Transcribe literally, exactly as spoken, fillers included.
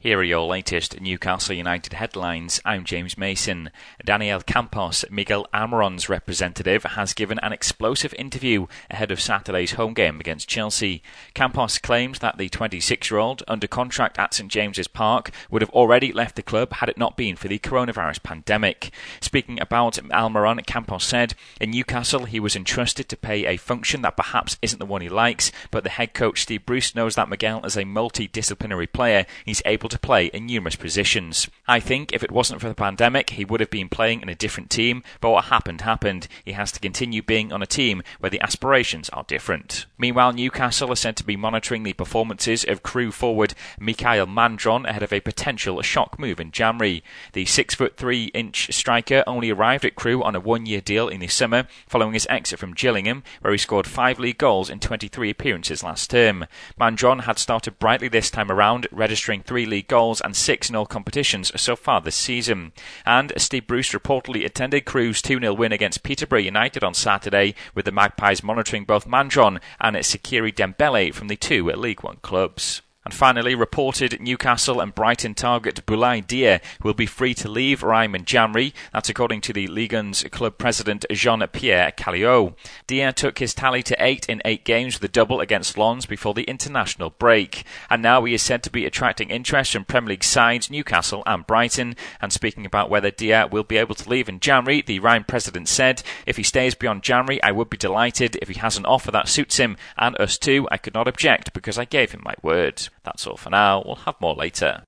Here are your latest Newcastle United headlines. I'm James Mason. Daniel Campos, Miguel Almirón's representative, has given an explosive interview ahead of Saturday's home game against Chelsea. Campos claims that the twenty-six-year-old, under contract at St James's Park, would have already left the club had it not been for the coronavirus pandemic. Speaking about Almirón, Campos said, "In Newcastle, he was entrusted to play a function that perhaps isn't the one he likes, but the head coach Steve Bruce knows that Miguel is a multidisciplinary player. He's able to to play in numerous positions. I think if it wasn't for the pandemic, he would have been playing in a different team, but what happened, happened. He has to continue being on a team where the aspirations are different." Meanwhile, Newcastle are said to be monitoring the performances of Crewe forward Mikael Mandron ahead of a potential shock move in January. The six foot three inch striker only arrived at Crewe on a one-year deal in the summer, following his exit from Gillingham, where he scored five league goals in twenty-three appearances last term. Mandron had started brightly this time around, registering three league goals and six in all competitions so far this season. And Steve Bruce reportedly attended Crewe's two nil win against Peterborough United on Saturday, with the Magpies monitoring both Mandron and Sekiri Dembele from the two League One clubs. And finally, reported Newcastle and Brighton target Boulaye Dia will be free to leave Reims in January. That's according to the Ligue one's club president Jean-Pierre Calliot. Dia took his tally to eight in eight games with a double against Lens before the international break. And now he is said to be attracting interest from Premier League sides Newcastle and Brighton. And speaking about whether Dia will be able to leave in January, the Reims president said, "If he stays beyond January, I would be delighted. If he has an offer that suits him and us too, I could not object because I gave him my word." That's all for now. We'll have more later.